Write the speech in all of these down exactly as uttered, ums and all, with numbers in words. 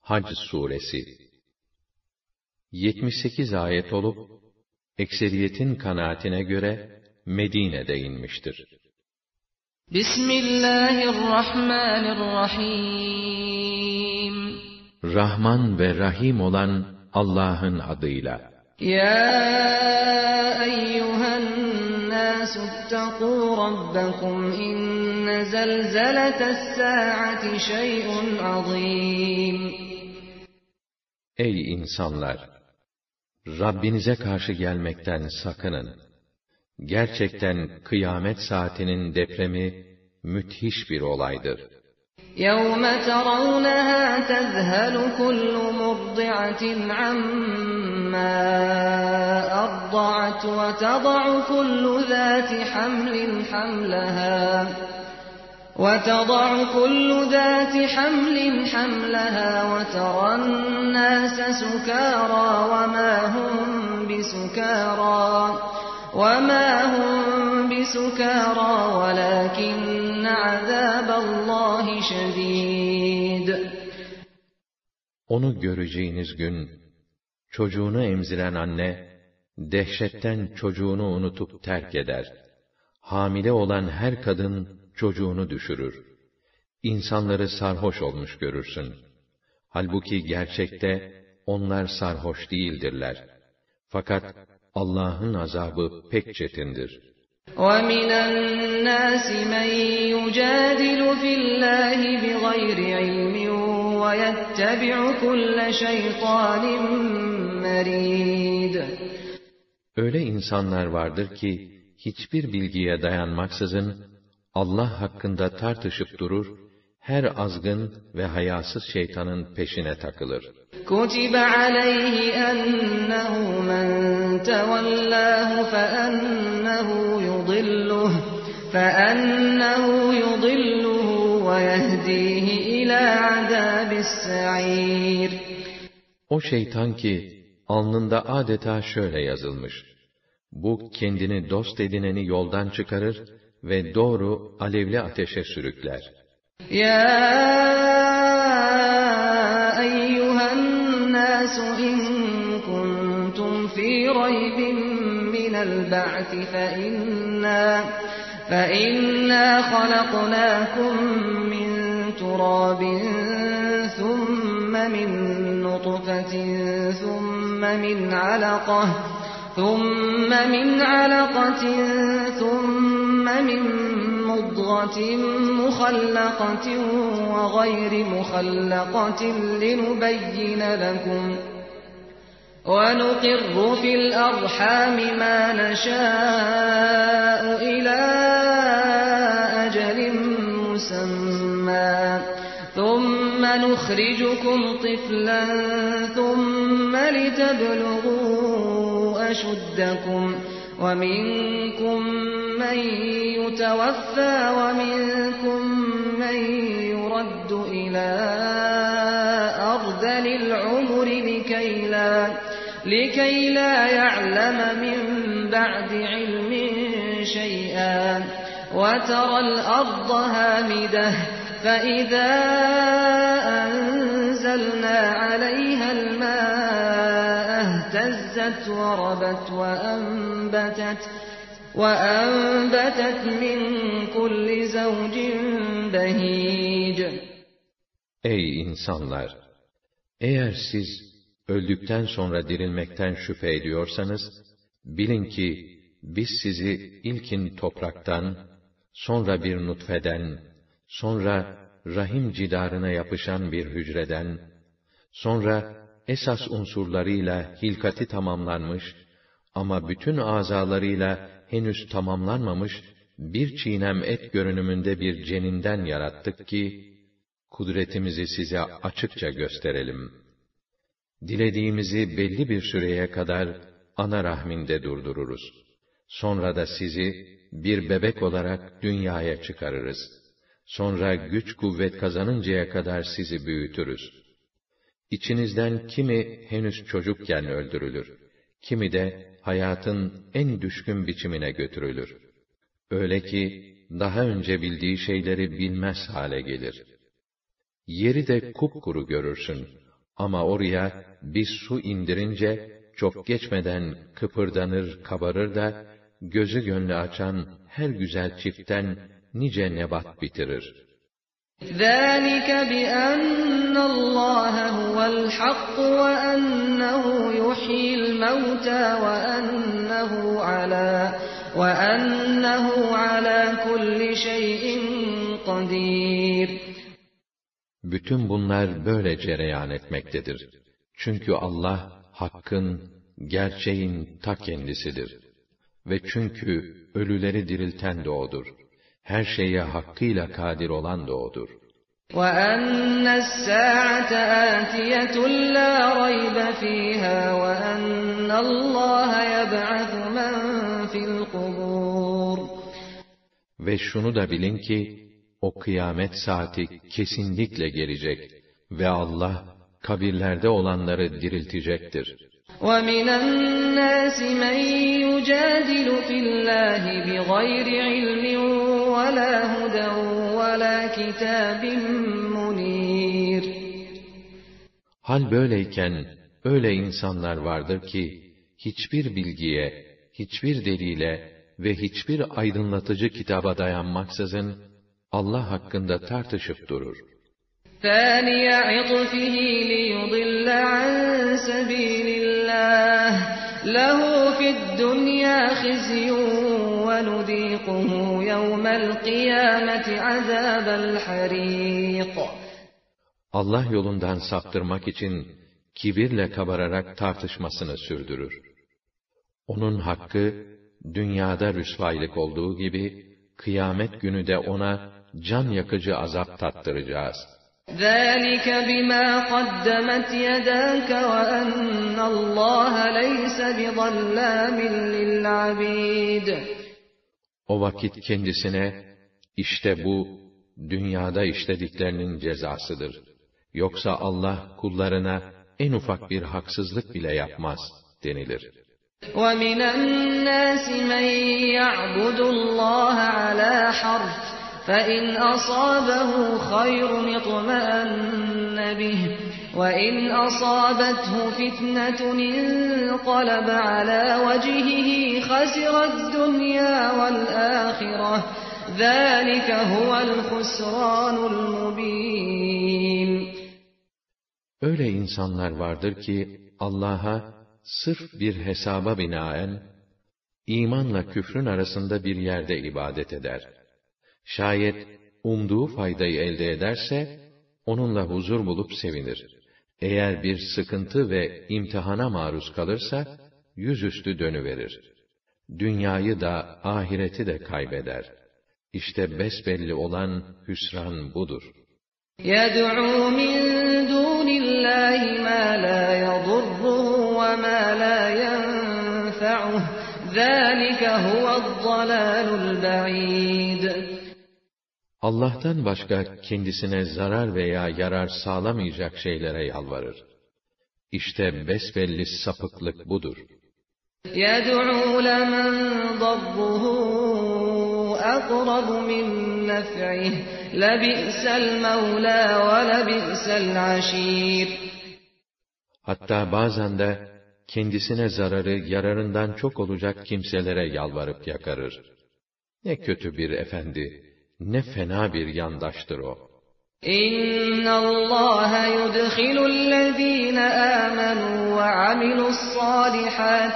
Hac suresi yetmiş sekiz ayet olup ekseriyetin kanaatine göre Medine'de inmiştir. Bismillahirrahmanirrahim. Rahman ve Rahim olan Allah'ın adıyla. Ya eyyühen nâsü ittekû rabbekum inne zelzelete's-sâ'ati şey'un azîm. Ey insanlar! Rabbinize karşı gelmekten sakının. Gerçekten kıyamet saatinin depremi müthiş bir olaydır. يَوْمَ تَرَوْنَهَا تَذْهَلُ كُلُّ مُرْضِعَةٍ عَمَّا أَرْضَعَتْ وَتَضَعُ كُلُّ ذَاتِ حَمْلٍ حَمْلَهَا وَتَضَعُ كُلُّ ذَاتِ حَمْلٍ حَمْلَهَا وَتَرَى النَّاسَ سُكَارَى وَمَا هُمْ بِسُكَارَى وَمَا هُمْ بِسُكَارَى وَلَكِنَّ عَذَابَ اللّٰهِ شَد۪يدٌ. Onu göreceğiniz gün, çocuğunu emziren anne, dehşetten çocuğunu unutup terk eder. Hamile olan her kadın, çocuğunu düşürür. İnsanları sarhoş olmuş görürsün. Halbuki gerçekte, onlar sarhoş değildirler. Fakat, Allah'ın azabı pek çetindir. وَمِنَ النَّاسِ مَنْ يُجَادِلُ فِي اللّٰهِ بِغَيْرِ عِلْمٍ وَيَتَّبِعُ كُلَّ شَيْطَانٍ مَرِيدٍ. Öyle insanlar vardır ki, hiçbir bilgiye dayanmaksızın, Allah hakkında tartışıp durur, her azgın ve hayasız şeytanın peşine takılır. كُتِبَ عَلَيْهِ أَنَّهُ مَنْ تَوَلَّاهُ فَأَنَّهُ يُضِلُّهُ فَأَنَّهُ يُضِلُّهُ وَيَهْدِيهِ إِلَى عَذَابِ السَّعِيرِ. O şeytan ki, alnında adeta şöyle yazılmış: bu kendini dost edineni yoldan çıkarır ve doğru alevli ateşe sürükler. Ya eyyühen nâsü in kuntum fî raybin minel ba'thi fe inna fe inna halaknâkum min turabin thumme min nutfetin thumme min alaqah ثُمَّ مِنْ عَلَقَةٍ ثُمَّ مِنْ مُضْغَةٍ مُخَلَّقَةٍ وَغَيْرِ مُخَلَّقَةٍ لِنُبَيِّنَ لَكُمْ وَنُقِرُّ فِي الْأَرْحَامِ مَا نَشَاءُ إِلَى أَجَلٍ مُّسَمًّى ثُمَّ نُخْرِجُكُمْ طِفْلًا ثُمَّ لِتَبْلُغُوا أَشُدَّكُمْ وَمِنكُم مَّن يُتَوَفَّى وَمِنكُم مَّن يُرَدُّ إِلَى أَرْذَلِ الْعُمُرِ لِكَيْ لَا لِكَيْ لَا يَعْلَمَ مِن بَعْدِ عِلْمٍ شَيْئًا وَتَرَى الْأَرْضَ هَامِدَةً فَإِذَا أَنزَلْنَا عَلَيْهَا الْمَاءَ اهْتَزَّتْ وَرَبَتْ وَأَنبَتَتْ وَأَنبَتَتْ مِنْ كُلِّ زَوْجٍ بَهِيجٍ. Ey insanlar! Eğer siz öldükten sonra dirilmekten şüphe ediyorsanız, bilin ki biz sizi ilkin topraktan, sonra bir nutfeden, sonra rahim cidarına yapışan bir hücreden, sonra esas unsurlarıyla hilkati tamamlanmış ama bütün azalarıyla henüz tamamlanmamış bir çiğnem et görünümünde bir ceninden yarattık ki, kudretimizi size açıkça gösterelim. Dilediğimizi belli bir süreye kadar ana rahminde durdururuz. Sonra da sizi bir bebek olarak dünyaya çıkarırız. Sonra güç kuvvet kazanıncaya kadar sizi büyütürüz. İçinizden kimi henüz çocukken öldürülür, kimi de hayatın en düşkün biçimine götürülür. Öyle ki, daha önce bildiği şeyleri bilmez hale gelir. Yeri de kupkuru görürsün, Ama oraya biz su indirince, çok geçmeden kıpırdanır, kabarır da, gözü gönlü açan her güzel çiftten nice nebat bitirir. ذَٰلِكَ بِأَنَّ اللّٰهَ هُوَ الْحَقُّ وَأَنَّهُ يُحْيِي الْمَوْتَى وَأَنَّهُ عَلَى وَأَنَّهُ عَلَى كُلِّ شَيْءٍ قَدِيرٌ. Bütün bunlar böyle cereyan etmektedir. Çünkü Allah, hakkın, gerçeğin ta kendisidir. Ve çünkü ölüleri dirilten de O'dur. Her şeye hakkıyla kadir olan da O'dur. وَأَنَّ السَّاعَةَ آتِيَةٌ لَا رَيْبَ فِيهَا وَأَنَّ اللّٰهَ يَبْعَثُ مَنْ فِي الْقُبُورِ. Ve şunu da bilin ki, o kıyamet saati kesinlikle gelecek ve Allah, kabirlerde olanları diriltecektir. وَمِنَ النَّاسِ مَنْ يُجَادِلُ فِي اللّٰهِ بِغَيْرِ عِلْمٍ وَلَا هُدًى وَلَا كِتَابٍ مُنِيرٍ. Hal böyleyken, öyle insanlar vardır ki, hiçbir bilgiye, hiçbir delile ve hiçbir aydınlatıcı kitaba dayanmaksızın, Allah hakkında tartışıp durur. ثَانِيَ عِطْفِهِ لِيُضِلَّ عَنْ سَبِيلِ اللّٰهِ لَهُ فِي الدُّنْيَا خِزْيٌ وَنُذِيقُهُ يَوْمَ الْقِيَامَةِ عَذَابَ الْحَرِيقِ. Allah yolundan saptırmak için kibirle kabararak tartışmasını sürdürür. Onun hakkı, dünyada rüsvaylık olduğu gibi, kıyamet günü de ona can yakıcı azap tattıracağız. ذَٰلِكَ بِمَا قَدَّمَتْ يَدَاكَ وَأَنَّ اللّٰهَ لَيْسَ بِظَلَّامٍ لِلْعَبِيدِ. O vakit kendisine, işte bu, dünyada işlediklerinin cezasıdır. Yoksa Allah kullarına en ufak bir haksızlık bile yapmaz denilir. وَمِنَ النَّاسِ مَنْ يَعْبُدُ اللّٰهَ عَلَى حَرْفٍ فَإِنْ أَصَابَهُ خَيْرٌ اطْمَأَنَّ بِهِ وَإِنْ أَصَابَتْهُ فِتْنَةٌ انقَلَبَ عَلَى وَجْهِهِ خَسِرَ الدُّنْيَا وَالْآخِرَةَ ذَٰلِكَ هُوَ الْخُسْرَانُ الْمُبِينُ. Öyle insanlar vardır ki, Allah'a sırf bir hesaba binaen, imanla küfrün arasında bir yerde ibadet eder. Şayet umduğu faydayı elde ederse, onunla huzur bulup sevinir. Eğer bir sıkıntı ve imtihana maruz kalırsa, yüzüstü dönüverir. Dünyayı da, ahireti de kaybeder. İşte besbelli olan hüsran budur. يَدْعُو مِنْ دُونِ اللّٰهِ مَا لَا يَضُرُّهُ وَمَا لَا يَنْفَعُهُ ذَٰلِكَ هُوَ الضَّلَالُ الْبَعِيدُ. Allah'tan başka kendisine zarar veya yarar sağlamayacak şeylere yalvarır. İşte besbelli sapıklık budur. يَدْعُو لَمَنْ ضَرُّهُ أَقْرَبُ مِنْ نَفْعِهِ لَبِئْسَ الْمَوْلَى وَلَبِئْسَ الْعَشِيرُ. Hatta bazen de kendisine zararı yararından çok olacak kimselere yalvarıp yakarır. Ne kötü bir efendi, ne fena bir yandaştır o. إِنَّ اللّٰهَ يُدْخِلُ الَّذ۪ينَ آمَنُوا وَعَمِلُوا الصَّالِحَاتِ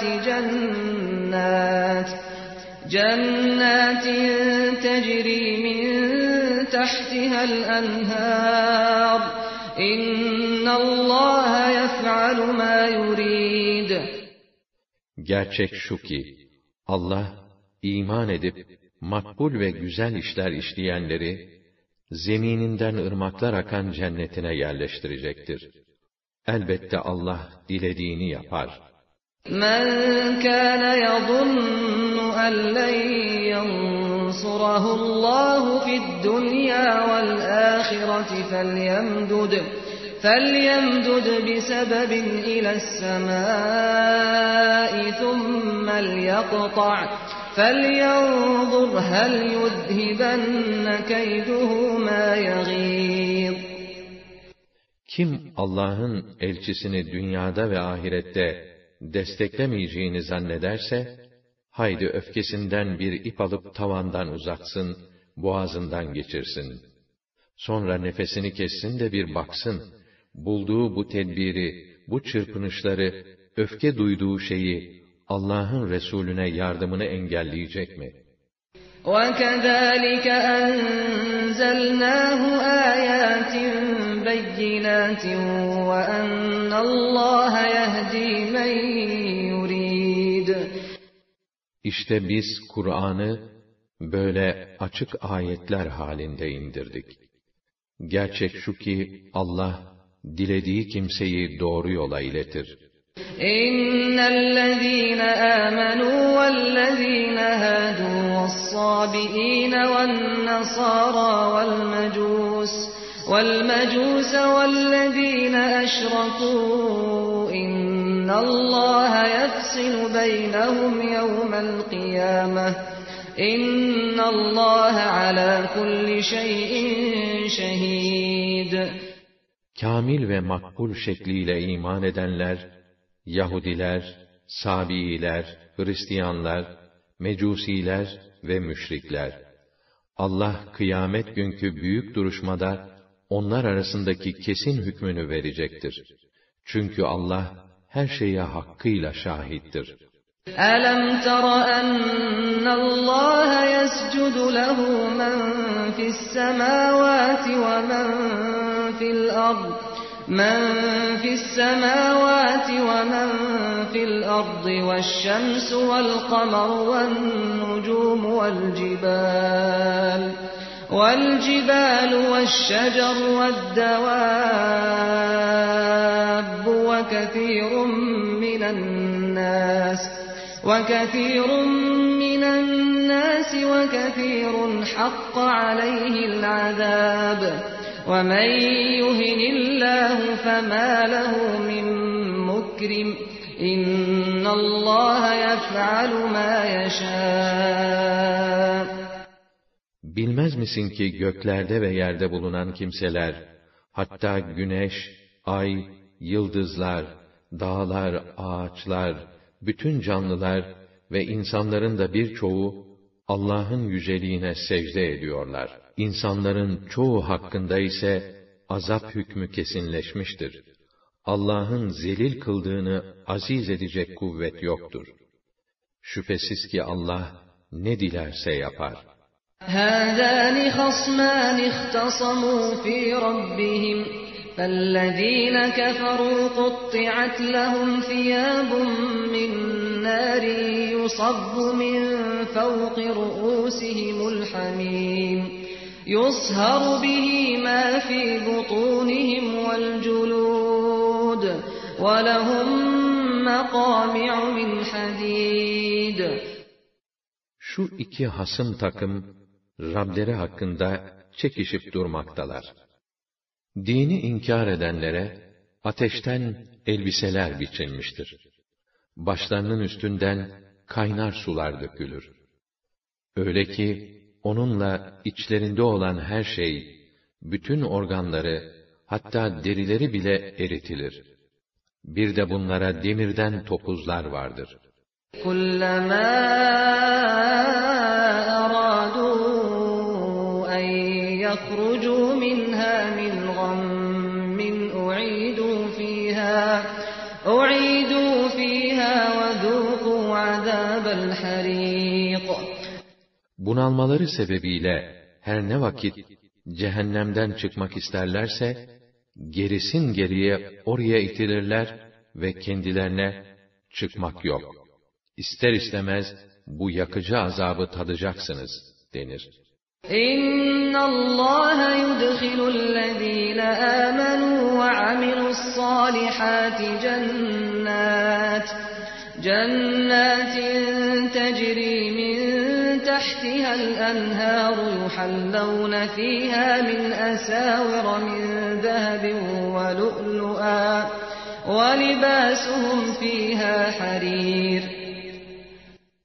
جَنَّاتٍ جَنَّاتٍ تَجْرِي مِنْ تَحْتِهَا الْأَنْهَارُ إِنَّ اللّٰهَ يَفْعَلُ مَا يُرِيدُ. Gerçek şu ki, Allah, iman edip, makbul ve güzel işler işleyenleri, zemininden ırmaklar akan cennetine yerleştirecektir. Elbette Allah dilediğini yapar. مَنْ كَانَ يَظُنُّ أَنْ لَنْ يَنْصُرَهُ اللّٰهُ فِي الدُّنْيَا وَالْآخِرَةِ فَلْيَمْدُدْ فَلْيَمْدُدْ بِسَبَبٍ إِلَى السَّمَاءِ ثُمَّ لْيَقْطَعْ فَلْيَنْظُرْ هَلْ يُذْهِبَنَّ كَيْدُهُ مَا يَغِيظُ. Kim Allah'ın elçisini dünyada ve ahirette desteklemeyeceğini zannederse, haydi öfkesinden bir ip alıp tavandan uzatsın, boğazından geçirsin. Sonra nefesini kessin de bir baksın, bulduğu bu tedbiri, bu çırpınışları, öfke duyduğu şeyi, Allah'ın Resulüne yardımını engelleyecek mi? وَكَذَٰلِكَ أَنزَلْنَاهُ آيَاتٍ بَيِّنَاتٍ وَأَنَّ اللّٰهَ يَهْدِي مَنْ يُرِيدُ. İşte biz Kur'an'ı böyle açık ayetler halinde indirdik. Gerçek şu ki Allah dilediği kimseyi doğru yola iletir. إِنَّ الَّذِينَ آمَنُوا وَالَّذِينَ هَادُوا وَالصَّابِئِينَ وَالنَّصَارَى وَالْمَجُوسَ وَالْمَجُوسَ وَالَّذِينَ أَشْرَكُوا إِنَّ اللَّهَ يَفْصِلُ بَيْنَهُمْ يَوْمَ الْقِيَامَةِ إِنَّ اللَّهَ عَلَى كُلِّ شَيْءٍ شَهِيدٌ. Kamil ve makbul şekliyle iman edenler, Yahudiler, Sabiiler, Hristiyanlar, Mecusiler ve müşrikler. Allah kıyamet günkü büyük duruşmada onlar arasındaki kesin hükmünü verecektir. Çünkü Allah her şeye hakkıyla şahittir. أَلَمْ تَرَ أَنَّ اللَّهَ يَسْجُدُ لَهُ مَنْ فِي السَّمَاوَاتِ وَمَنْ فِي الْأَرْضِ مَنْ فِي السَّمَاوَاتِ وَمَنْ فِي الْأَرْضِ وَالشَّمْسُ وَالْقَمَرُ وَالنُّجُومُ وَالْجِبَالُ وَالْجِبَالُ وَالشَّجَرُ وَالدَّوَابُّ وَكَثِيرٌ مِنَ النَّاسِ وَكَثِيرٌ مِنَ النَّاسِ وَكَثِيرٌ حَقَّ عَلَيْهِ الْعَذَابُ وَمَنْ يُهِنِ اللَّهُ فَمَا لَهُ مِنْ مُكْرِمٍ إِنَّ اللَّهَ يَفْعَلُ مَا يَشَاءُ. Bilmez misin ki göklerde ve yerde bulunan kimseler, hatta güneş, ay, yıldızlar, dağlar, ağaçlar, bütün canlılar ve insanların da birçoğu Allah'ın yüceliğine secde ediyorlar. İnsanların çoğu hakkında ise azap hükmü kesinleşmiştir. Allah'ın zelil kıldığını aziz edecek kuvvet yoktur. Şüphesiz ki Allah ne dilerse yapar. هَذَانِ خَصْمَانِ اخْتَصَمُوا فِي رَبِّهِمْ فَالَّذِينَ كَفَرُوا قُطِّعَتْ لَهُمْ ثِيَابٌ مِّن نَّارٍ يُصَبُّ مِن فَوْقِ رُءُوسِهِمُ الْحَمِيمُ يُصْهَرُ بِهِ مَا فِي بُطُونِهِمْ وَالْجُلُودُ وَلَهُم مَّقَامِعُ مِنْ حَدِيدٍ. Şu iki hasım takım Rableri hakkında çekişip durmaktalar. Dini inkar edenlere ateşten elbiseler biçilmiştir. Başlarının üstünden kaynar sular dökülür. Öyle ki onunla içlerinde olan her şey, bütün organları, hatta derileri bile eritilir. Bir de bunlara demirden topuzlar vardır. كُلَّمَا أَرَادُوا أَنْ يَخْرُجُوا مِنْهَا مِنْ غَمٍّ أُعِيدُوا فِيهَا أُعِيدُوا فِيهَا وَذُوقُوا عَذَابَ الْحَرِيقِ. Bunalmaları sebebiyle her ne vakit cehennemden çıkmak isterlerse, gerisin geriye oraya itilirler ve kendilerine çıkmak yok, İster istemez bu yakıcı azabı tadacaksınız denir. İnna Allah yudkhilü'l-lezîne âmenû ve amilu's-sâlihâti cennât cennâtin tecrî min tahtiha'l enhâru yuhallawne fîhâ min esâvira min zehebin ve lu'lu'a ve libâsuhum fîhâ harîr.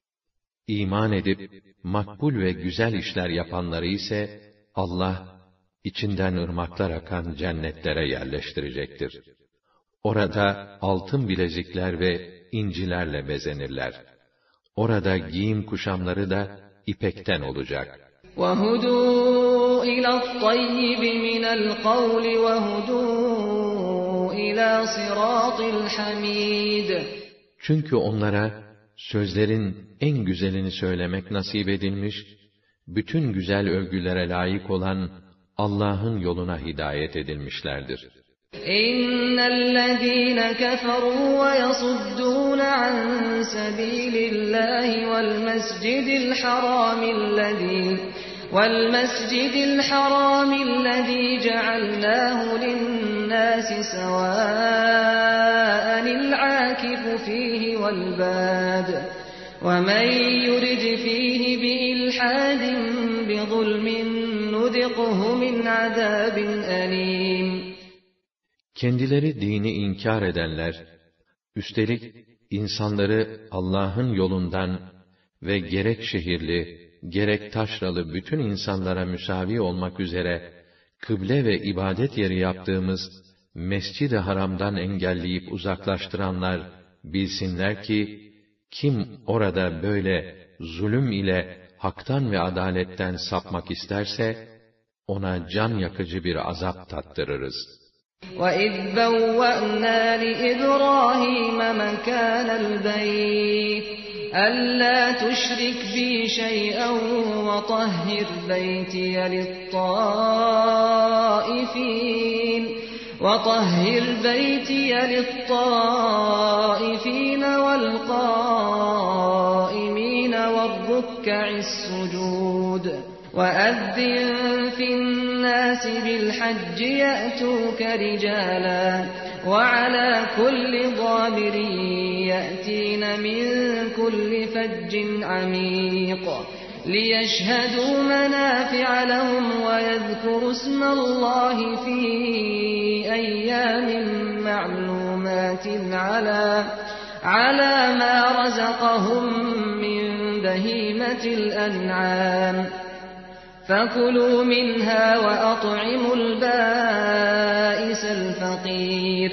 İman edip makbul ve güzel işler yapanları ise Allah içinden ırmaklar akan cennetlere yerleştirecektir. Orada altın bilezikler ve incilerle bezenirler. Orada giyim kuşamları da ipekten olacak. وَهُدُوا إِلَى الطَّيِّبِ مِنَ الْقَوْلِ وَهُدُوا إِلَى صِرَاطِ الْحَمِيدِ. Çünkü onlara sözlerin en güzelini söylemek nasip edilmiş, bütün güzel övgülere layık olan Allah'ın yoluna hidayet edilmişlerdir. اِنَّ الَّذ۪ينَ كَفَرُوا وَيَصُدُّونَ عَنْ سَب۪يلِ اللّٰهِ وَالْمَسْجِدِ الْحَرَامِ الَّذ۪ي وَالْمَسْجِدِ الْحَرَامِ الَّذ۪ي جَعَلْنَاهُ لِلنَّاسِ سَوَاءً الْعَاكِفُ ف۪يهِ وَالْبَادِ وَمَنْ يُرِدْ ف۪يهِ بِإِلْحَادٍ بِظُلْمٍ نُذِقْهُ مِنْ عَذَابٍ أَلِيمٍ. Kendileri dini inkar edenler, üstelik insanları Allah'ın yolundan ve gerek şehirli, gerek taşralı bütün insanlara müsavi olmak üzere, kıble ve ibadet yeri yaptığımız Mescid-i Haram'dan engelleyip uzaklaştıranlar, bilsinler ki, kim orada böyle zulüm ile haktan ve adaletten sapmak isterse, ona can yakıcı bir azap tattırırız. وَإِذْ بَوَّأْنَا لِإِبْرَاهِيمَ مَكَانَ الْبَيْتِ أَلَّا تُشْرِكْ بِي شَيْئًا وَطَهِّرْ بَيْتِيَ لِلطَّائِفِينَ وَطَهِّرْ بَيْتِيَ لِلطَّائِفِينَ وَالْقَائِمِينَ وَالرُّكَّعِ السُّجُودِ وَأَذِّن فِي النَّاسِ بِالْحَجِّ يَأْتُوكَ رِجَالًا وَعَلَى كُلِّ ضَامِرٍ يَأْتِينَ مِنْ كُلِّ فَجٍّ عَمِيقٍ لِيَشْهَدُوا مَنَافِعَ لَهُمْ وَيَذْكُرُوا اسْمَ اللَّهِ فِي أَيَّامٍ مَّعْلُومَاتٍ عَلَى عَلَى مَا رَزَقَهُم مِّن بَهِيمَةِ الْأَنْعَامِ فَكُلُوا مِنْهَا وَأَطْعِمُوا الْبَائِسَ الْفَقِيرَ.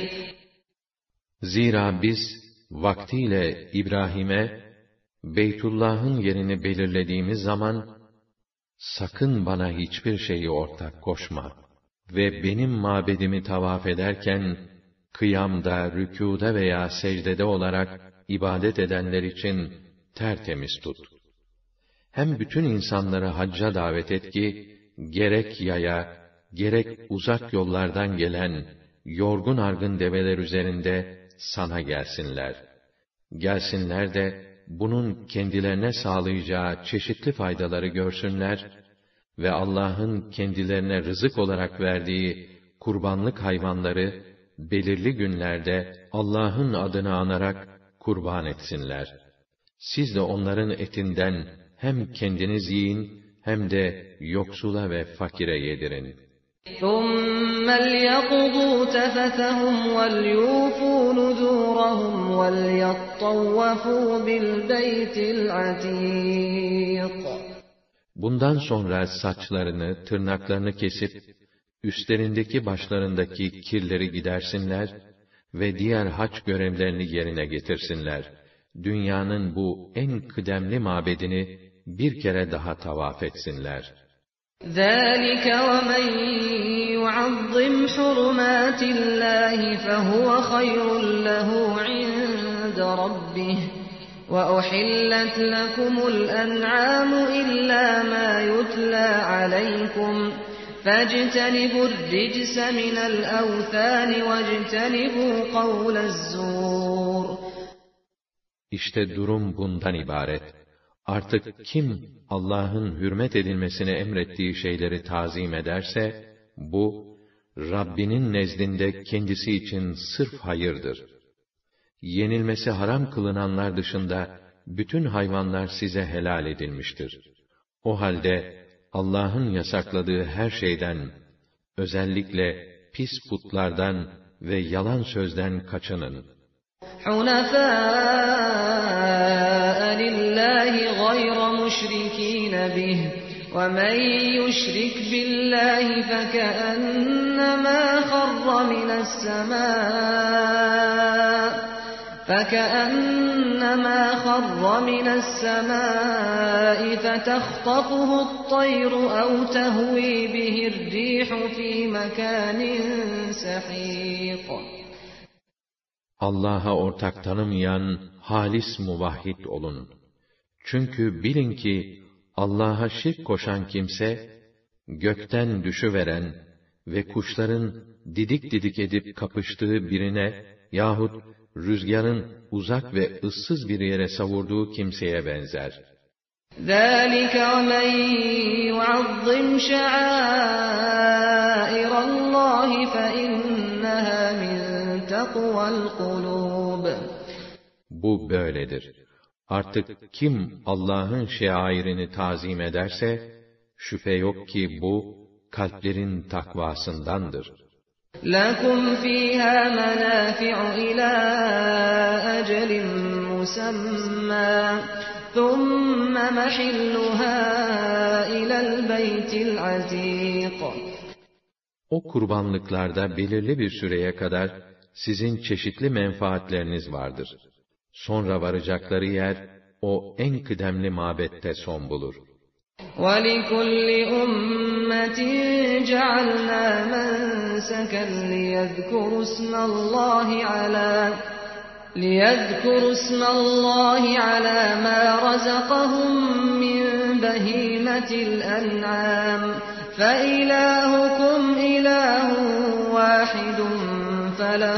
Zira biz vaktiyle İbrahim'e Beytullah'ın yerini belirlediğimiz zaman, sakın bana hiçbir şeyi ortak koşma ve benim mabedimi tavaf ederken, kıyamda, rükûda veya secdede olarak ibadet edenler için tertemiz tut. Hem bütün insanları hacca davet et ki, gerek yaya, gerek uzak yollardan gelen, yorgun argın develer üzerinde sana gelsinler. Gelsinler de, bunun kendilerine sağlayacağı çeşitli faydaları görsünler ve Allah'ın kendilerine rızık olarak verdiği kurbanlık hayvanları, belirli günlerde Allah'ın adını anarak kurban etsinler. Siz de onların etinden hem kendiniz yiyin, hem de yoksula ve fakire yedirin. ثُمَّ لْيَقْضُوا تَفَثَهُمْ وَلْيُوفُوا نُذُورَهُمْ وَلْيَطَّوَّفُوا بِالْبَيْتِ الْعَتِيقِ. Bundan sonra saçlarını, tırnaklarını kesip, üstlerindeki başlarındaki kirleri gidersinler ve diğer hac görevlerini yerine getirsinler. Dünyanın bu en kıdemli mabedini bir kere daha tavaf etsinler. ذَٰلِكَ وَمَنْ يُعَظِّمْ حُرُمَاتِ اللّٰهِ فَهُوَ خَيْرٌ لَهُ عِندَ رَبِّهِ وَأُحِلَّتْ لَكُمُ الْأَنْعَامُ إِلَّا مَا يُتْلَى عَلَيْكُمْ فَاجْتَنِبُوا الرِّجْسَ مِنَ الْأَوْثَانِ وَاجْتَنِبُوا قَوْلَ الزُّورِ. İşte durum bundan ibaret. Artık kim Allah'ın hürmet edilmesini emrettiği şeyleri tazim ederse, bu, Rabbinin nezdinde kendisi için sırf hayırdır. Yenilmesi haram kılınanlar dışında, bütün hayvanlar size helal edilmiştir. O halde, Allah'ın yasakladığı her şeyden, özellikle pis putlardan ve yalan sözden kaçının. حُنَفَاءَ لِلَّهِ غَيْرَ مُشْرِكِينَ بِهِ وَمَنْ يُشْرِكْ بِاللّٰهِ فَكَأَنَّمَا خَرَّ مِنَ السَّمَاءِ فَكَأَنَّمَا خَرَّ مِنَ السَّمَاءِ فَتَخْطَفُهُ الطَّيْرُ أَوْ تَهْوِي بِهِ الرِّيحُ فِي مَكَانٍ سَحِيقٍ. Allah'a ortak tanımayan halis muvahhid olun. Çünkü bilin ki Allah'a şirk koşan kimse, gökten düşüveren ve kuşların didik didik edip kapıştığı birine yahut rüzgarın uzak ve ıssız bir yere savurduğu kimseye benzer. ذَٰلِكَ وَمَنْ يُعَظِّمْ شَعَائِرَ اللّٰهِ فَإِنَّهَا مِنْ تَقْوَى الْقُلُوبِ. Bu böyledir. Artık kim Allah'ın şairini tazim ederse, şüphe yok ki bu, kalplerin takvasındandır. لَكُمْ فِيهَا مَنَافِعُ إِلَى أَجَلٍ مُّسَمًّى ثُمَّ مَحِلُّهَا إِلَى الْبَيْتِ الْعَتِيقِ. O kurbanlıklarda belirli bir süreye kadar sizin çeşitli menfaatleriniz vardır. Sonra varacakları yer, o en kıdemli mabette son bulur. وَلِكُلِّ أُمَّةٍ جَعَلْنَا مَنسَكًا لِيَذْكُرُوا اسْمَ اللَّهِ عَلَى لِيَذْكُرُوا اسْمَ اللَّهِ عَلَى مَا رَزَقَهُم مِّن بَهِيمَةِ الْأَنْعَامِ فَإِلَٰهُكُمْ إِلَٰهٌ وَاحِدٌ فَلَهُ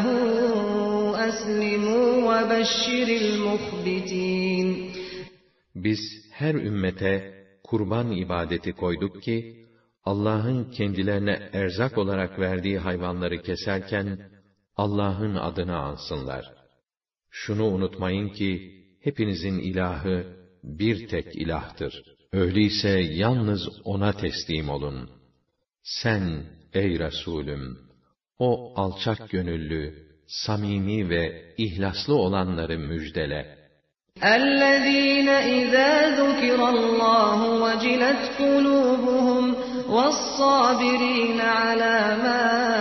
أَسْلِمُوا وَبَشِّرِ الْمُخْبِتِينَ. Biz her ümmete kurban ibadeti koyduk ki, Allah'ın kendilerine erzak olarak verdiği hayvanları keserken, Allah'ın adını ansınlar. Şunu unutmayın ki, hepinizin ilahı bir tek ilahtır. Öyleyse yalnız O'na teslim olun. Sen, ey Resulüm, o alçak gönüllü, samimi ve ihlaslı olanları müjdele. اَلَّذ۪ينَ اِذَا ذُكِرَ اللّٰهُ وَجِلَتْ قُلُوبُهُمْ وَالصَّابِر۪ينَ عَلَى مَا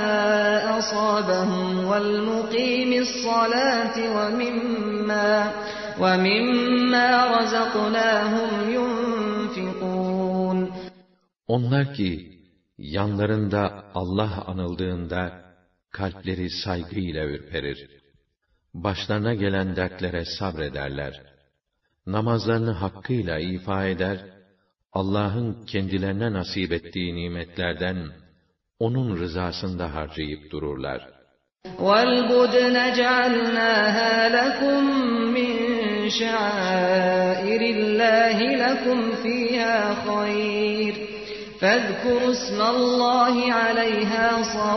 أَصَابَهُمْ وَالْمُقِيمِ الصَّلَاةِ وَمِمَّا, وَمِمَّا رَزَقْنَاهُمْ يُنْفِقُونَ. Onlar ki, yanlarında Allah anıldığında, kalpleri saygıyla ürperir. Başlarına gelen dertlere sabrederler. Namazlarını hakkıyla ifa eder, Allah'ın kendilerine nasip ettiği nimetlerden, O'nun rızasında harcayıp dururlar. وَالْبُدْنَ جَعَلْنَاهَا لَكُمْ مِنْ شَعَائِرِ اللّٰهِ لَكُمْ فِيهَا خَيْرٌ فَاذْكُرُوا اسْمَ اللّٰهِ عَلَيْهَا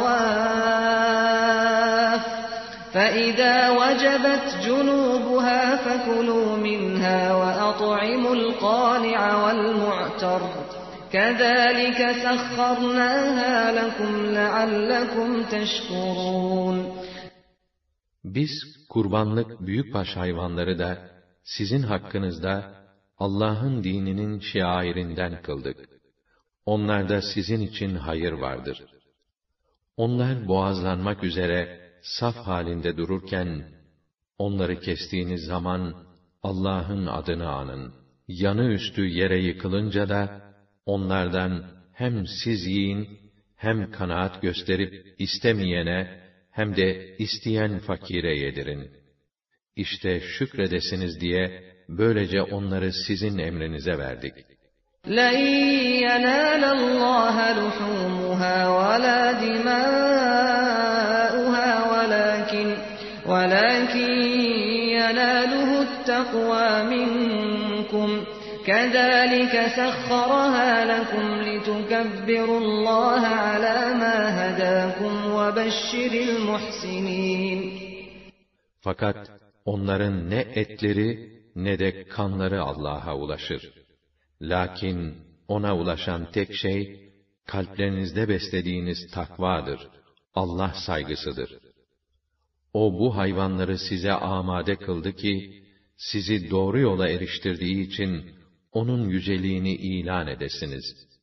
صَوَافَّ فَإِذَا وَجَبَتْ جُنُوبُهَا فَكُلُوا مِنْهَا وَأَطْعِمُوا الْقَانِعَ وَالْمُعْتَرَّ كَذَٰلِكَ سَخَّرْنَاهَا لَكُمْ لَعَلَّكُمْ تَشْكُرُونَ. Biz kurbanlık büyükbaş hayvanları da sizin hakkınızda Allah'ın dininin şiarinden kıldık. Onlarda sizin için hayır vardır. Onlar boğazlanmak üzere saf halinde dururken, onları kestiğiniz zaman Allah'ın adını anın. Yanı üstü yere yıkılınca da, onlardan hem siz yiyin, hem kanaat gösterip istemeyene, hem de isteyen fakire yedirin. İşte şükredesiniz diye, böylece onları sizin emrinize verdik. لَنْ يَنَالَ اللّٰهَ لُحُومُهَا وَلَا دِمَاؤُهَا وَلَكِنْ وَلَكِنْ يَنَالُهُ التَّقْوَى مِنْكُمْ كَذَٰلِكَ سَخَّرَهَا لَكُمْ لِتُكَبِّرُوا اللّٰهَ عَلَى مَا هَدَاكُمْ وَبَشِّرِ الْمُحْسِنِينَ. Fakat onların ne etleri ne de kanları Allah'a ulaşır. Lakin O'na ulaşan tek şey, kalplerinizde beslediğiniz takvadır, Allah saygısıdır. O bu hayvanları size amade kıldı ki, sizi doğru yola eriştirdiği için, O'nun yüceliğini ilan edesiniz.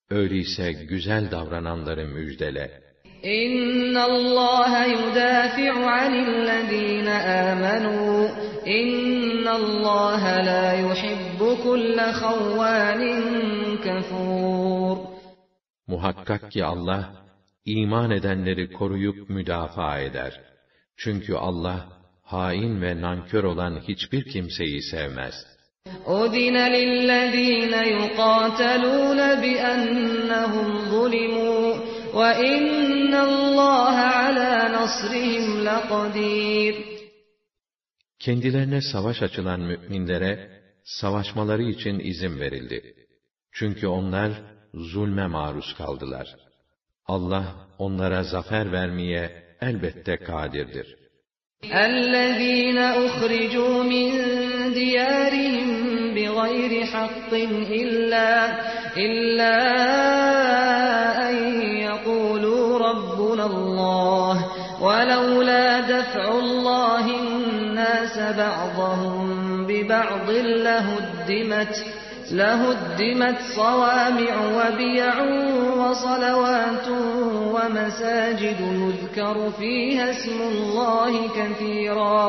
Öyleyse güzel davrananları müjdele. İnna Allah yudafi'u 'anillezîne âmenû. İnna Allah la yuhibbu kulle havvânin kafûr. Muhakkak ki Allah iman edenleri koruyup müdafaa eder. Çünkü Allah hain ve nankör olan hiçbir kimseyi sevmez. أُذِنَ لِلَّذِينَ يُقَاتَلُونَ بِأَنَّهُمْ ظُلِمُوا وَإِنَّ اللّٰهَ عَلَى نَصْرِهِمْ لَقَدِيرٌ. Kendilerine savaş açılan müminlere savaşmaları için izin verildi. Çünkü onlar zulme maruz kaldılar. Allah onlara zafer vermeye elbette kadirdir. اَلَّذ۪ينَ اُخْرِجُوا مِنْ دِيَارِهِمْ بِغَيْرِ حَقٍّ إِلَّا إِلَّا أَنْ يَقُولُوا رَبُّنَا اللّٰهُ وَلَوْلَا دَفْعُ اللّٰهِ النَّاسَ بَعْضَهُمْ بِبَعْضٍ لَهُدِّمَتْ لهدمت صوامع وبيع وصلوات ومساجد يذكر فيها اسم الله كثيرا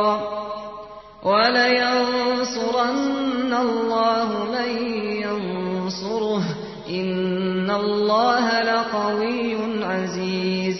وَلَيَنْصُرَنَّ اللّٰهُ مَنْ يَنْصُرُهُ اِنَّ اللّٰهَ لَقَوِيٌّ عَز۪يزٌ.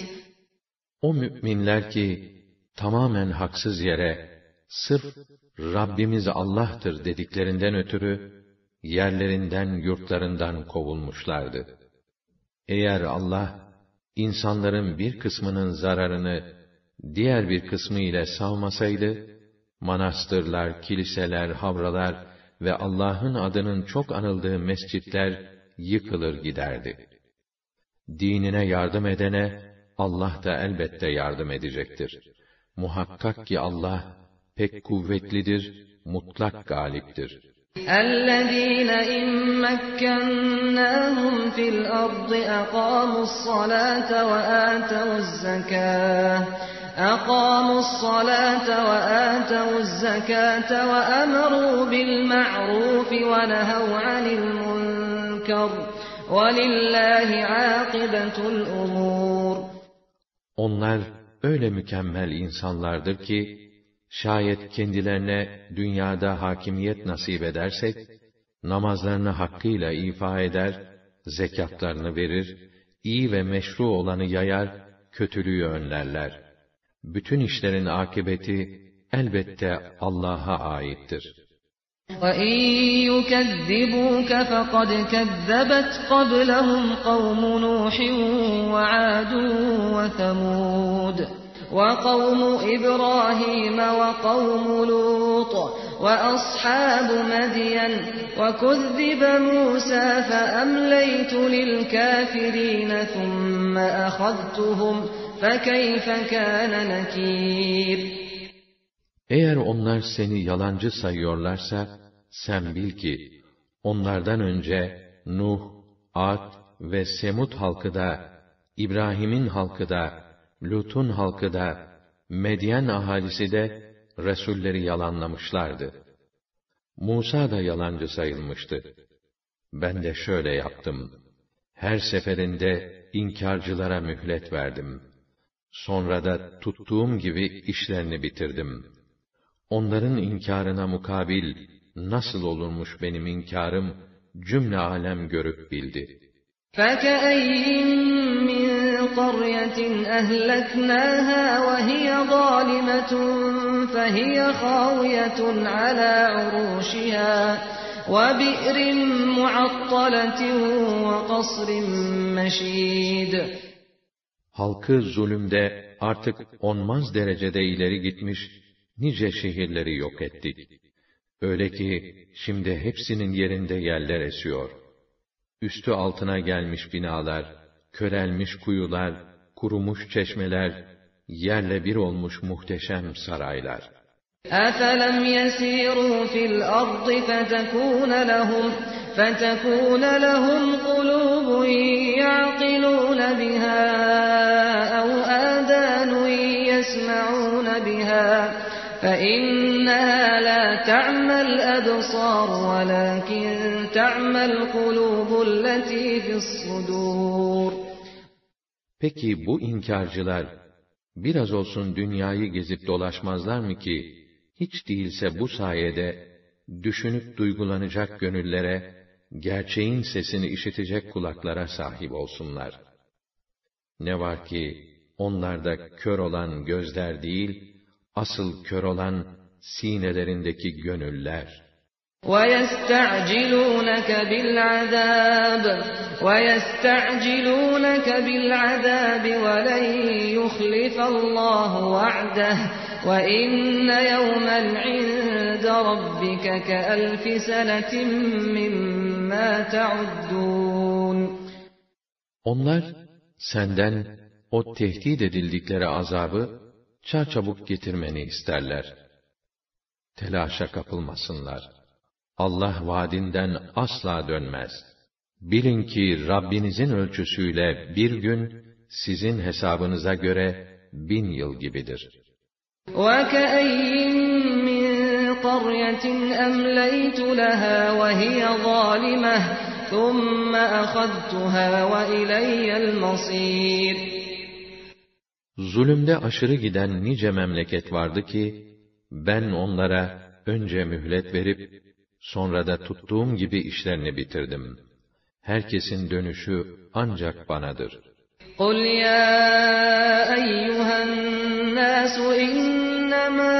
O müminler ki tamamen haksız yere sırf Rabbimiz Allah'tır dediklerinden ötürü yerlerinden, yurtlarından kovulmuşlardı. Eğer Allah, insanların bir kısmının zararını diğer bir kısmı ile savmasaydı, manastırlar, kiliseler, havralar ve Allah'ın adının çok anıldığı mescitler yıkılır giderdi. Dinine yardım edene, Allah da elbette yardım edecektir. Muhakkak ki Allah, pek kuvvetlidir, mutlak galiptir. اَلَّذ۪ينَ اِنْ مَكَّنَّاهُمْ فِي الْأَرْضِ اَقَامُوا الصَّلَاةَ وَآتَوُا الزَّكَاةَ اَقَامُوا الصَّلَاةَ وَآتَوُا الزَّكَاةَ وَأَمَرُوا بِالْمَعْرُوفِ وَنَهَوْا عَنِ الْمُنْكَرِ وَلِلَّهِ عَاقِبَةُ الْأُمُورِ. Onlar öyle mükemmel insanlardır ki, şayet kendilerine dünyada hakimiyet nasip edersek, namazlarını hakkıyla ifa eder, zekatlarını verir, iyi ve meşru olanı yayar, kötülüğü önlerler. Bütün işlerin akıbeti elbette Allah'a aittir. وَاِنْ يُكَذِّبُوكَ فَقَدْ كَذَّبَتْ قَبْلَهُمْ قَوْمُ نُوحٍ وَعَادٌ وَثَمُودُ وَقَوْمُ إِبْرَاهِيمَ وَقَوْمُ لُوطٍ وَأَصْحَابُ مَدْيَنَ وَكُذِّبَ مُوسَى فَأَمْلَيْتُ لِلْكَافِرِينَ ثُمَّ أَخَذْتُهُمْ فَكَيْفَ كَانَ نَكِيرٌ. Eğer onlar seni yalancı sayıyorlarsa, sen bil ki, onlardan önce Nuh, Ad ve Semud halkı da, İbrahim'in halkı da, Lut'un halkı da, Medyen ahalisi de, Resulleri yalanlamışlardı. Musa da yalancı sayılmıştı. Ben de şöyle yaptım. Her seferinde inkârcılara mühlet verdim. Sonra da tuttuğum gibi işlerini bitirdim. Onların inkârına mukabil nasıl olurmuş benim inkârım, cümle alem görüp bildi. فَكَأَيِّن مِّن قَرْيَةٍ أَهْلَكْنَاهَا وَهِيَ ظَالِمَةٌ فَهِيَ خَاوِيَةٌ عَلَى عُرُوشِهَا وَبِئْرٍ مُعَطَّلَةٍ وَقَصْرٍ مَّشِيدٍ. Halkı zulümde artık onmaz derecede ileri gitmiş, nice şehirleri yok ettik. Öyle ki, şimdi hepsinin yerinde yerler esiyor. Üstü altına gelmiş binalar, körelmiş kuyular, kurumuş çeşmeler, yerle bir olmuş muhteşem saraylar. أَفَلَمْ يَسِيرُوا فِي الْأَرْضِ فَتَكُونَ لَهُمْ فَتَكُونَ لَهُمْ قُلُوبٌ يَعْقِلُونَ بِهَا أَوْ آذَانٌ يَسْمَعُونَ بِهَا فَإِنَّهَا لَا تَعْمَى الْأَبْصَارُ وَلَكِنْ تَعْمَى الْقُلُوبُ الَّتِي فِي الصُّدُورِ. Peki bu inkarcılar biraz olsun dünyayı gezip dolaşmazlar mı ki, hiç değilse bu sayede düşünüp duygulanacak gönüllere, gerçeğin sesini işitecek kulaklara sahip olsunlar. Ne var ki, onlarda kör olan gözler değil, asıl kör olan sinelerindeki gönüller. وَيَسْتَعْجِلُونَكَ بِالْعَذَابِ وَيَسْتَعْجِلُونَكَ بِالْعَذَابِ وَلَنْ يُخْلِفَ اللَّهُ وَعْدَهُ وَإِنَّ يَوْمًا عِندَ رَبِّكَ كَأَلْفِ سَنَةٍ مِّمَّا تَعُدُّونَ. Onlar senden o tehdit edildikleri azabı çarçabuk getirmeni isterler. Telaşa kapılmasınlar. Allah vaadinden asla dönmez. Bilin ki Rabbinizin ölçüsüyle bir gün sizin hesabınıza göre bin yıl gibidir. وَكَأَيِّن مِّن قَرْيَةٍ أَمْلَيْتُ لَهَا وَهِيَ ظَالِمَةٌ ثُمَّ أَخَذْتُهَا وَإِلَيَّ الْمَصِيرُ. Zulümde aşırı giden nice memleket vardı ki, ben onlara önce mühlet verip, sonra da tuttuğum gibi işlerini bitirdim. Herkesin dönüşü ancak banadır. قُلْ يَا أَيُّهَا النَّاسُ إِنَّمَا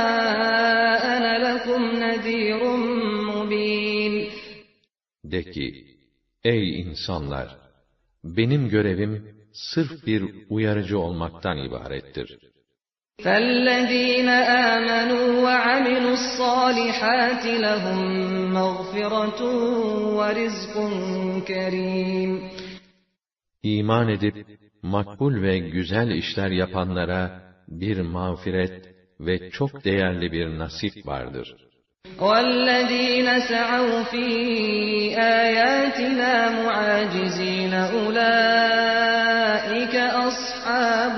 أَنَا لَكُمْ نَذِيرٌ مُّبِينٌ. De ki, ey insanlar! Benim görevim, sırf bir uyarıcı olmaktan ibarettir. فَالَّذ۪ينَ آمَنُوا وَعَمِلُوا الصَّالِحَاتِ لَهُمْ مَغْفِرَةٌ وَرِزْقٌ كَرِيمٌ. İman edip, makbul ve güzel işler yapanlara bir mağfiret ve çok değerli bir nasip vardır. وَالَّذ۪ينَ سَعَوْا ف۪ي آيَاتِنَا مُعَاجِز۪ينَ أُولَٰئِكَ أَصْحَابُ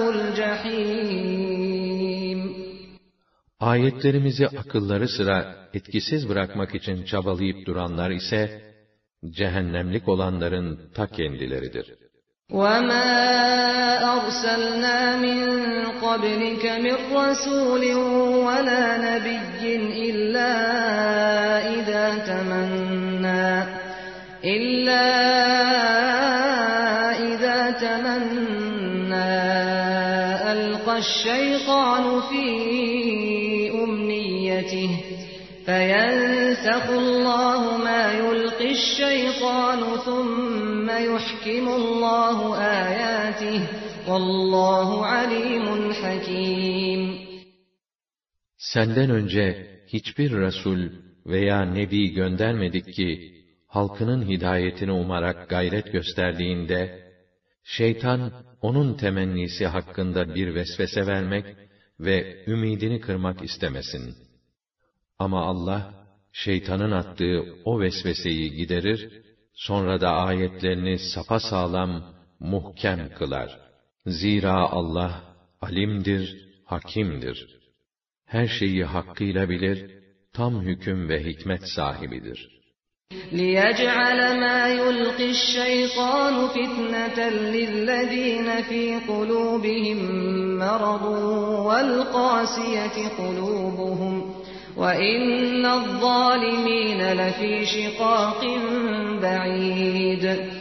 الْجَح۪يمِ. Ayetlerimizi akılları sıra etkisiz bırakmak için çabalayıp duranlar ise, cehennemlik olanların ta kendileridir. وَمَا أَرْسَلْنَا مِنْ قَبْلِكَ مِنْ رَسُولٍ وَلَا نَبِيٍّ إِلَّا إِذَا تَمَنَّى إِلَّا إِذَا تَمَنَّى أَلْقَى الشَّيْطَانُ فِي أُمْنِيَّتِهِ فَيَنْسَخُ اللَّهُ مَا يُلْقِي الشَّيْطَانُ ثُمَّ يُحْكِمُ اللَّهُ آيَاتِهِ وَاللّٰهُ عَلِيمٌ حَكِيمٌ. Senden önce hiçbir Resul veya Nebi göndermedik ki, halkının hidayetini umarak gayret gösterdiğinde, şeytan onun temennisi hakkında bir vesvese vermek ve ümidini kırmak istemesin. Ama Allah, şeytanın attığı o vesveseyi giderir, sonra da ayetlerini sapasağlam, muhkem kılar. Zira Allah, alimdir, hakimdir. Her şeyi hakkıyla bilir, tam hüküm ve hikmet sahibidir. لِيَجْعَلَ مَا يُلْقِي الشَّيْطَانُ فِتْنَةً لِلَّذ۪ينَ ف۪ي قُلُوبِهِمْ مَرَضٌ وَالْقَاسِيَةِ قُلُوبُهُمْ وَإِنَّ الظَّالِم۪ينَ لَف۪ي شِقَاقٍ بَعِيدٍ.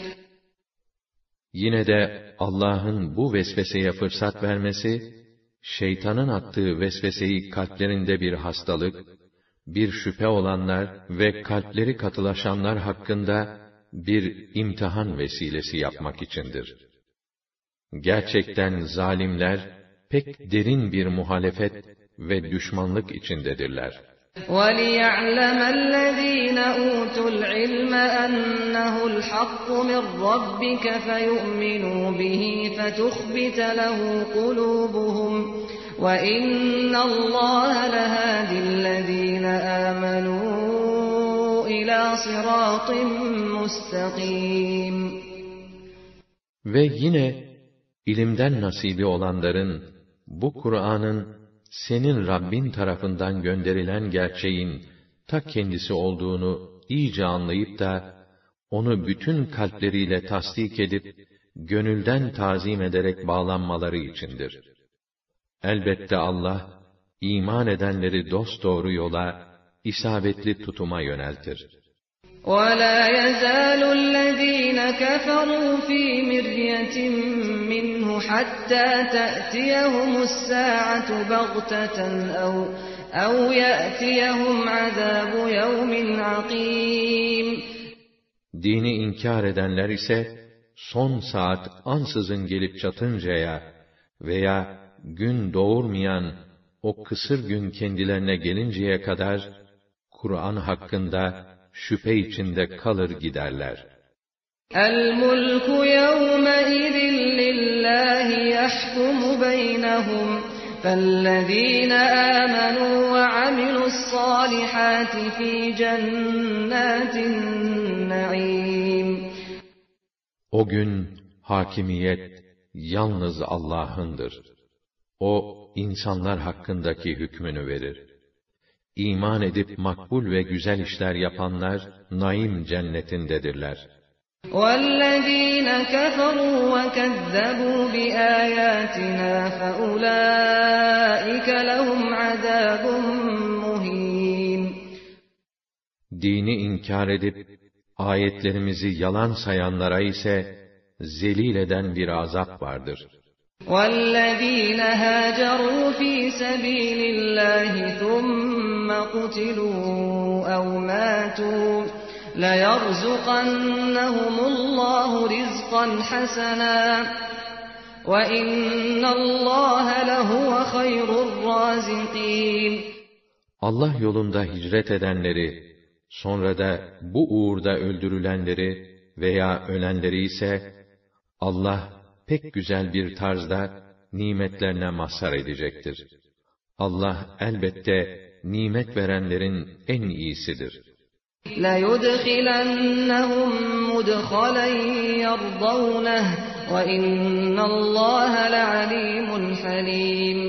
Yine de Allah'ın bu vesveseye fırsat vermesi, şeytanın attığı vesveseyi kalplerinde bir hastalık, bir şüphe olanlar ve kalpleri katılaşanlar hakkında bir imtihan vesilesi yapmak içindir. Gerçekten zalimler pek derin bir muhalefet ve düşmanlık içindedirler. وَلِيَعْلَمَ الَّذ۪ينَ أُوتُوا الْعِلْمَ أَنَّهُ الْحَقُّ مِنْ رَبِّكَ فَيُؤْمِنُوا بِهِ فَتُخْبِتَ لَهُ قُلُوبُهُمْ وَإِنَّ اللّٰهَ لَهَادِ الَّذ۪ينَ آمَنُوا إِلَى صِرَاطٍ مُسْتَقِيمٍ. Ve yine ilimden nasibi olanların bu Kur'an'ın senin Rabbin tarafından gönderilen gerçeğin ta kendisi olduğunu iyice anlayıp da onu bütün kalpleriyle tasdik edip gönülden tazim ederek bağlanmaları içindir. Elbette Allah iman edenleri dosdoğru yola, isabetli tutuma yöneltir. وَلَا يَزَالُ الَّذ۪ينَ كَفَرُوا ف۪ي مِرْيَةٍ مِّنْهُ حَتَّى تَأْتِيَهُمُ السَّاعَةُ بَغْتَةً اَوْ, أَوْ يَأْتِيَهُمْ عَذَابُ يَوْمٍ عَقِيمٍ. Dini inkar edenler ise, son saat ansızın gelip çatıncaya veya gün doğurmayan o kısır gün kendilerine gelinceye kadar, Kur'an hakkında şüphe içinde kalır giderler. El-mulku yevmeidin lillahi yahkumu beynehum fellezîne âmenû ve amilu's-sâlihâti fî cennâtin naîm. O gün hakimiyet yalnız Allah'ındır. O insanlar hakkındaki hükmünü verir. İman edip makbul ve güzel işler yapanlar naim cennetindedirler. وَالَّذ۪ينَ كَفَرُوا وَكَذَّبُوا بِآيَاتِنَا فَأُولَٰئِكَ لَهُمْ عَذَابٌ مُّهِينٌ. Dini inkar edip ayetlerimizi yalan sayanlara ise zelil eden bir azap vardır. وَالَّذ۪ينَ هَاجَرُوا ف۪ي سَب۪يلِ اللّٰهِ ثُمَّ قُتِلُوا اَوْ مَاتُوا لَيَرْزُقَنَّهُمُ اللّٰهُ رِزْقًا حَسَنًا وَاِنَّ اللّٰهَ لَهُوَ خَيْرُ الرَّازِقِينَ. Allah yolunda hicret edenleri, sonra da bu uğurda öldürülenleri veya ölenleri ise, Allah pek güzel bir tarzda nimetlerine mazhar edecektir. Allah elbette nimet verenlerin en iyisidir. لَيُدْخِلَنَّهُمْ مُدْخَلًا يَرْضَوْنَهُ وَاِنَّ اللّٰهَ لَعَلِيمٌ حَلِيمٌ.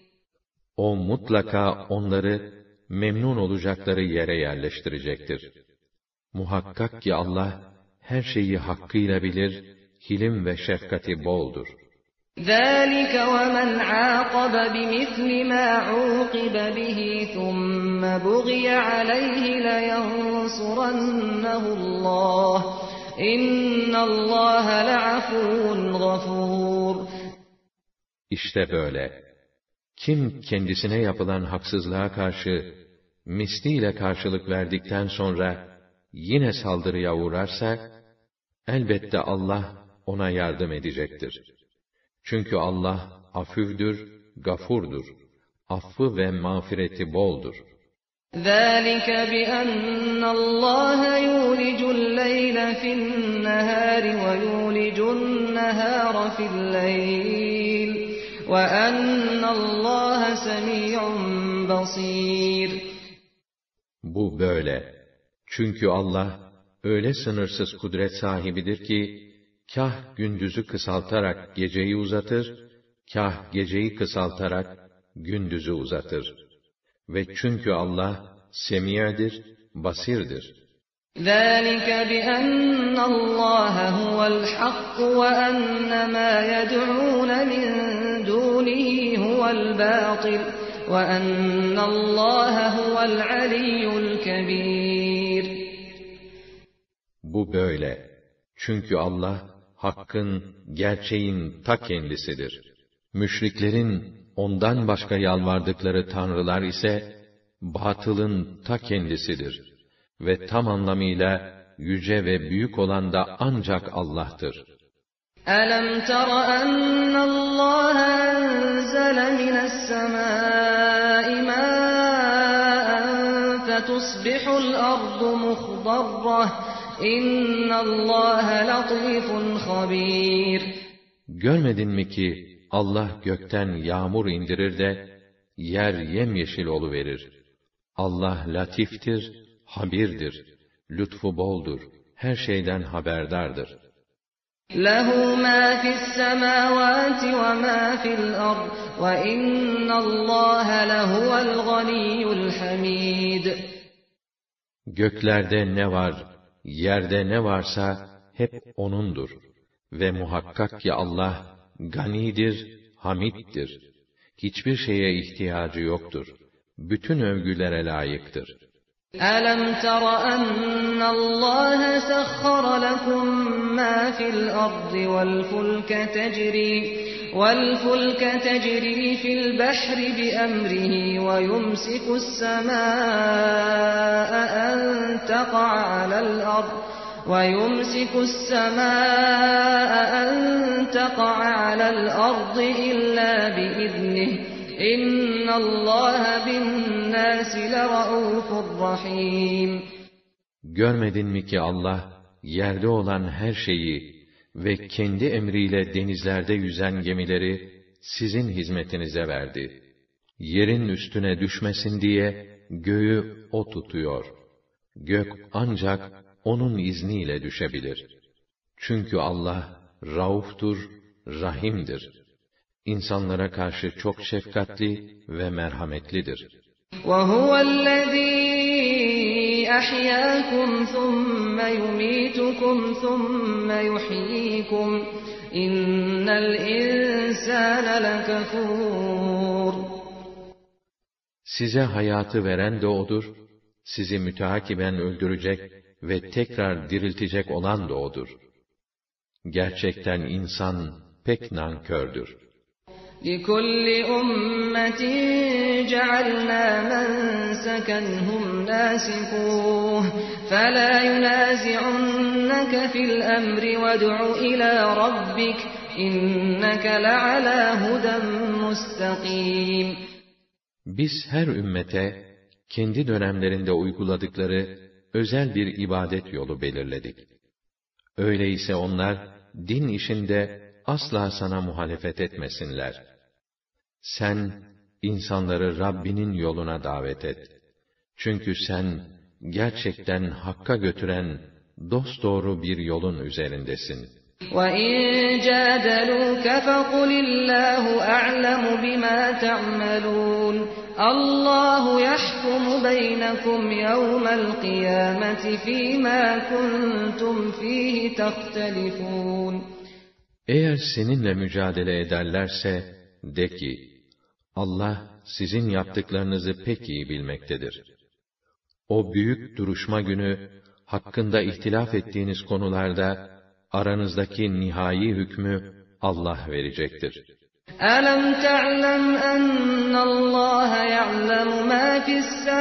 O mutlaka onları memnun olacakları yere yerleştirecektir. Muhakkak ki Allah her şeyi hakkıyla bilir, hilim ve şefkati boldur. ذَٰلِكَ وَمَنْ عَاقَبَ بِمِثْلِ مَا عُوقِبَ بِهِ ثُمَّ بُغِيَ عَلَيْهِ لَيَنصُرَنَّهُ اللّٰهُ اِنَّ اللّٰهَ لَعَفُوٌّ غَفُورٌ. İşte böyle. Kim kendisine yapılan haksızlığa karşı misliyle karşılık verdikten sonra yine saldırıya uğrarsa, elbette Allah ona yardım edecektir. Çünkü Allah afüvdür, gafurdur. Affı ve mağfireti boldur. ذَٰلِكَ بِأَنَّ اللّٰهَ يُولِجُ اللَّيْلَ فِي النَّهَارِ وَيُولِجُ النَّهَارَ فِي اللَّيْلِ وَأَنَّ اللّٰهَ سَمِيعٌ بَصِيرٌ. Bu böyle. Çünkü Allah öyle sınırsız kudret sahibidir ki, kâh gündüzü kısaltarak geceyi uzatır, kâh geceyi kısaltarak gündüzü uzatır. Ve çünkü Allah semi'dir, basirdir. ذَٰلِكَ بِأَنَّ اللّٰهَ هُوَ الْحَقُّ وَأَنَّ مَا يَدْعُونَ مِن دُونِهِ هُوَ الْبَاطِلُ وَأَنَّ اللّٰهَ هُوَ الْعَلِيُّ الْكَبِيرُ. Bu böyle. Çünkü Allah, hakkın, gerçeğin ta kendisidir. Müşriklerin ondan başka yalvardıkları tanrılar ise, batılın ta kendisidir. Ve tam anlamıyla yüce ve büyük olan da ancak Allah'tır. أَلَمْ تَرَ أَنَّ اللّٰهَ أَنزَلَ مِنَ السَّمَاءِ مَاءً فَتُصْبِحُ الْأَرْضُ مُخْضَرَّةً إِنَّ اللّٰهَ لَطِيفٌ خَبِيرٌ. Görmedin mi ki Allah gökten yağmur indirir de yer yemyeşil oluverir. Allah latiftir, habirdir, lütfu boldur, her şeyden haberdardır. لَهُ مَا فِي السَّمَاوَاتِ وَمَا فِي الْأَرْضِ وَإِنَّ اللّٰهَ لَهُوَ الْغَنِيُّ الْحَمِيدُ. Göklerde ne var, yerde ne varsa hep O'nundur. Ve muhakkak ki Allah, ganidir, hamiddir. Hiçbir şeye ihtiyacı yoktur. Bütün övgülere layıktır. أَلَمْ تَرَ أَنَّ اللّٰهَ سَخَّرَ لَكُم مَّا فِي الْأَرْضِ وَالْفُلْكَ تَجْرِي وَالْفُلْكَ تَجْرِي فِي الْبَحْرِ بِأَمْرِهِ وَيُمْسِكُ السَّمَاءَ أَن تَقَعَ عَلَى الْأَرْضِ وَيُمْسِكُ السَّمَاءَ أَن تَقَعَ عَلَى الْأَرْضِ إِلَّا بِإِذْنِهِ إِنَّ اللّٰهَ بِالنَّاسِ لَرَءُوفٌ رَحِيمٌ. Görmedin mi ki Allah, yerde olan her şeyi ve kendi emriyle denizlerde yüzen gemileri sizin hizmetinize verdi. Yerin üstüne düşmesin diye göğü O tutuyor. Gök ancak O'nun izniyle düşebilir. Çünkü Allah, Rauftur, Rahim'dir. İnsanlara karşı çok şefkatli ve merhametlidir. وَهُوَ الَّذ۪ي أَحْيَاكُمْ ثُمَّ يُمِيتُكُمْ ثُمَّ يُحْيِيكُمْ اِنَّ الْاِنْسَانَ لَكَفُورٌ. Size hayatı veren de O'dur, sizi müteakiben öldürecek ve tekrar diriltecek olan da O'dur. Gerçekten insan pek nankördür. لِكُلِّ أُمَّةٍ جَعَلْنَا مَنْسَكًا هُمْ نَاسِكُوهُ فَلَا يُنَازِعُنَّكَ فِي الْأَمْرِ وَادْعُ إِلَى رَبِّكَ إِنَّكَ لَعَلَى هُدًى مُسْتَقِيمٍ. Biz her ümmete kendi dönemlerinde uyguladıkları özel bir ibadet yolu belirledik. Öyleyse onlar din işinde asla sana muhalefet etmesinler. Sen insanları Rabbinin yoluna davet et. Çünkü sen gerçekten hakka götüren dosdoğru bir yolun üzerindesin. وَاِنْ جَادَلُوكَ فَقُلِ اللّٰهُ أَعْلَمُ بِمَا تَعْمَلُونَ اللّٰهُ يَحْكُمُ بَيْنَكُمْ يَوْمَ الْقِيَامَةِ فِي مَا كُنْتُمْ فِيهِ تَخْتَلِفُونَ. Eğer seninle mücadele ederlerse, de ki, Allah sizin yaptıklarınızı pek iyi bilmektedir. O büyük duruşma günü, hakkında ihtilaf ettiğiniz konularda, aranızdaki nihai hükmü Allah verecektir. أَلَمْ تَعْلَمْ أَنَّ اللّٰهَ يَعْلَمُ مَا فِي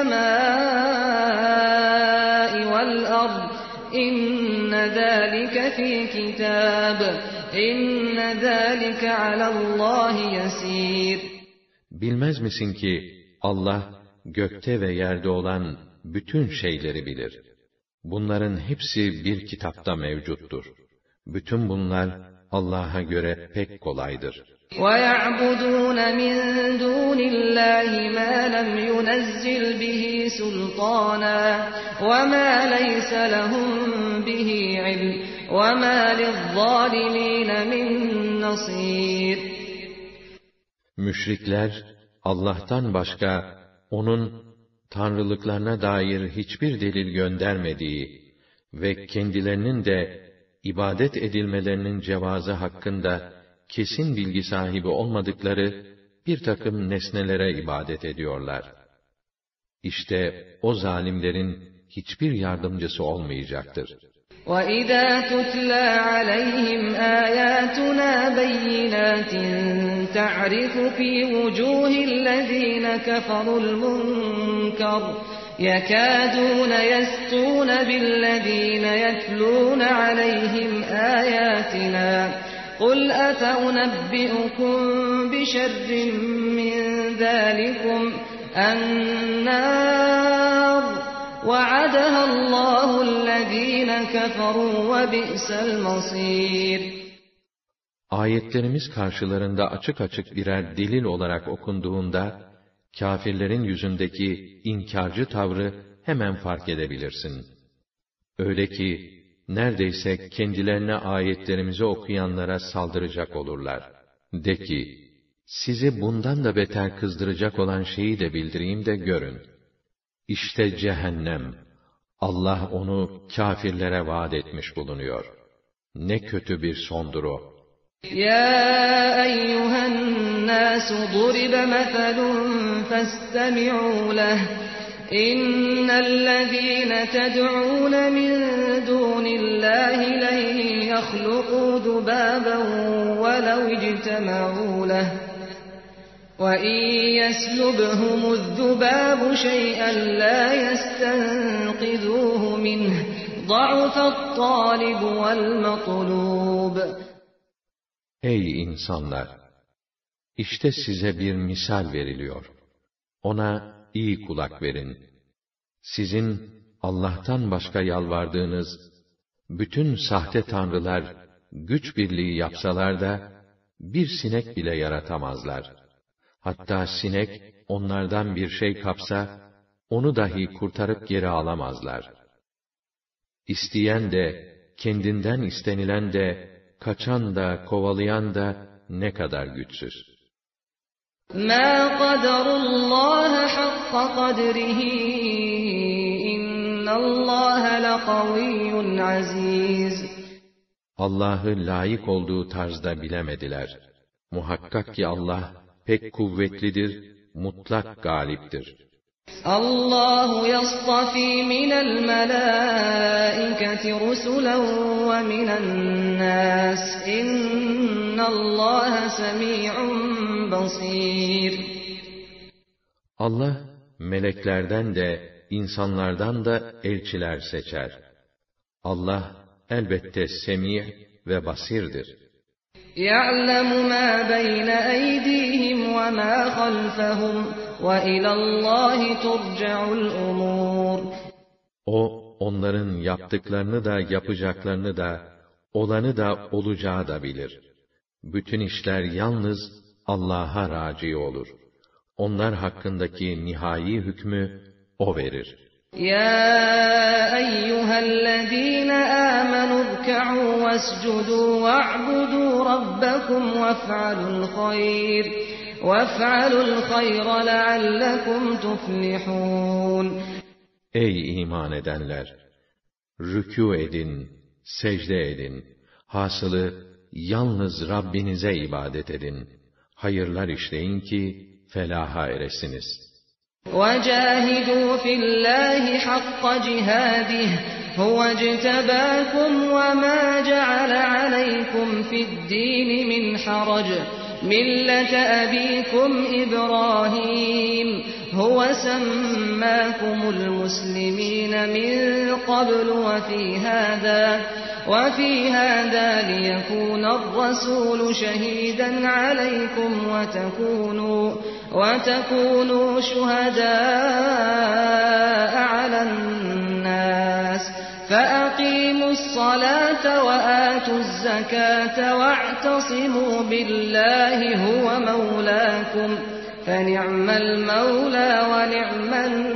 السَّمَاءِ وَالْأَرْضِ إِنَّ ذَٰلِكَ فِي كِتَابٍ إِنَّ ذَٰلِكَ عَلَى اللّٰهِ يَسِيرٌ. Bilmez misin ki Allah gökte ve yerde olan bütün şeyleri bilir. Bunların hepsi bir kitapta mevcuttur. Bütün bunlar Allah'a göre pek kolaydır. وَيَعْبُدُونَ مِنْ دُونِ اللّٰهِ مَا لَمْ يُنَزِّلْ بِهِ سُلْطَانًا وَمَا لَيْسَ لَهُمْ بِهِ عِلْمٌ وَمَا لِلظَّالِمِينَ مِنْ نَصِيرٍ. Müşrikler, Allah'tan başka, onun tanrılıklarına dair hiçbir delil göndermediği ve kendilerinin de ibadet edilmelerinin cevazı hakkında kesin bilgi sahibi olmadıkları bir takım nesnelere ibadet ediyorlar. İşte o zalimlerin hiçbir yardımcısı olmayacaktır. وَإِذَا تُتْلَى عَلَيْهِمْ آيَاتُنَا بَيِّنَاتٍ تَعْرِفُ فِي وُجُوهِ الَّذِينَ كَفَرُوا الْمُنكَرَ يَكَادُونَ يَسْطُونَ بِالَّذِينَ يَتْلُونَ عَلَيْهِمْ آيَاتِنَا قُلْ أَفَأُنَبِّئُكُم بِشَرٍّ مِّن ذَٰلِكُمْ النَّارُ وَعَدَهَا اللّٰهُ الَّذ۪ينَ كَفَرُوا وَبِئْسَ الْمَصِيرُ. Ayetlerimiz karşılarında açık açık birer delil olarak okunduğunda, kâfirlerin yüzündeki inkarcı tavrı hemen fark edebilirsin. Öyle ki, neredeyse kendilerine ayetlerimizi okuyanlara saldıracak olurlar. De ki, sizi bundan da beter kızdıracak olan şeyi de bildireyim de görün. İşte cehennem, Allah onu kâfirlere vaat etmiş bulunuyor. Ne kötü bir sondur o. Ya eyyühen nâsu duribe mefelun festemi'û leh. İnnellezîne ted'ûne min dûnillâhi len yahluqû zubâben velev ictema'û leh. وَإِنْ يَسْلُبْهُمُ الذُّبَابُ شَيْئًا لَا يَسْتَنْقِذُوهُ مِنْهُ ضَعُفَ الطَّالِبُ وَالْمَطْلُوبُ. Ey insanlar! İşte size bir misal veriliyor. Ona iyi kulak verin. Sizin Allah'tan başka yalvardığınız bütün sahte tanrılar güç birliği yapsalar da bir sinek bile yaratamazlar. Hatta sinek onlardan bir şey kapsa, onu dahi kurtarıp geri alamazlar. İsteyen de, kendinden istenilen de, kaçan da, kovalayan da ne kadar güçsüz. مَا قَدَرُ اللّٰهَ حَقَّ قَدْرِهِ اِنَّ اللّٰهَ لَقَوِيٌّ عَز۪يزٌ. Allah'ı layık olduğu tarzda bilemediler. Muhakkak ki Allah, pek kuvvetlidir, mutlak galiptir. Allahu yastafi minel melâiketi rusulen ve minen nâs. İnnallâhe semî'un basîr. Allah, meleklerden de, insanlardan da elçiler seçer. Allah, elbette semî' ve basirdir. يَعْلَمُ مَا بَيْنَ أَيْدِيهِمْ وَمَا خَلْفَهُمْ وَإِلَى اللّٰهِ تُرْجَعُ الْأُمُورُ. O, onların yaptıklarını da, yapacaklarını da, olanı da, olacağı da bilir. Bütün işler yalnız Allah'a raci olur. Onlar hakkındaki nihai hükmü O verir. يَا أَيُّهَا الَّذ۪ينَ آمَنُوا ارْكَعُوا وَاسْجُدُوا وَاعْبُدُوا رَبَّكُمْ وَافْعَلُوا الْخَيْرَ وَافْعَلُوا الْخَيْرَ لَعَلَّكُمْ تُفْلِحُونَ. Ey iman edenler! Rükû edin, secde edin. Hasılı, yalnız Rabbinize ibadet edin. Hayırlar işleyin ki, felaha eresiniz. وَجَاهِدُوا فِي اللّٰهِ حَقَّ جِهَادِهِ هُوَ اجْتَبَاكُمْ وَمَا جَعَلَ عَلَيْكُمْ فِي الدِّينِ مِنْ حَرَجٍ مِلَّةَ أَبِيكُمْ إِبْرَاهِيمَ هُوَ سَمَّاكُمُ الْمُسْلِمِينَ مِنْ قَبْلُ وَفِي هَذَا وَفِي هَذَا لِيَكُونَ الرَّسُولُ شَهِيدًا عَلَيْكُمْ وَتَكُونُوا وَتَكُونُوا شُهَدَاءَ عَلَى النَّاسِ فَأَقِيمُوا الصَّلَاةَ وَآتُوا الزَّكَاةَ وَاعْتَصِمُوا بِاللَّهِ هُوَ مَوْلَاكُمْ فَنِعْمَ الْمَوْلَى وَنِعْمَ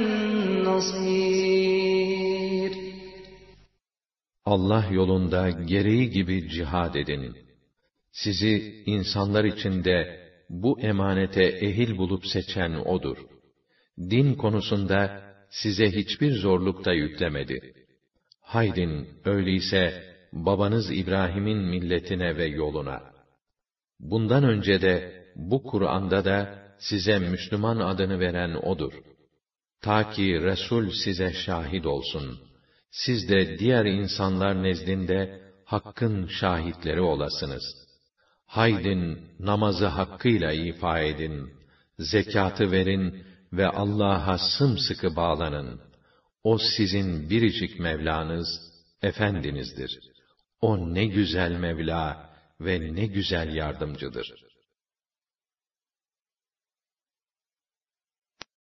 النَّصِيرُ. Allah yolunda gereği gibi cihad edin. Sizi insanlar içinde bu emanete ehil bulup seçen O'dur. Din konusunda size hiçbir zorluk da yüklemedi. Haydin, öyleyse babanız İbrahim'in milletine ve yoluna. Bundan önce de bu Kur'an'da da size Müslüman adını veren O'dur. Ta ki Resul size şahit olsun. Siz de diğer insanlar nezdinde Hakk'ın şahitleri olasınız. Haydin, namazı hakkıyla ifa edin, zekatı verin ve Allah'a sımsıkı bağlanın. O sizin biricik Mevlanız, Efendinizdir. O ne güzel Mevla ve ne güzel yardımcıdır.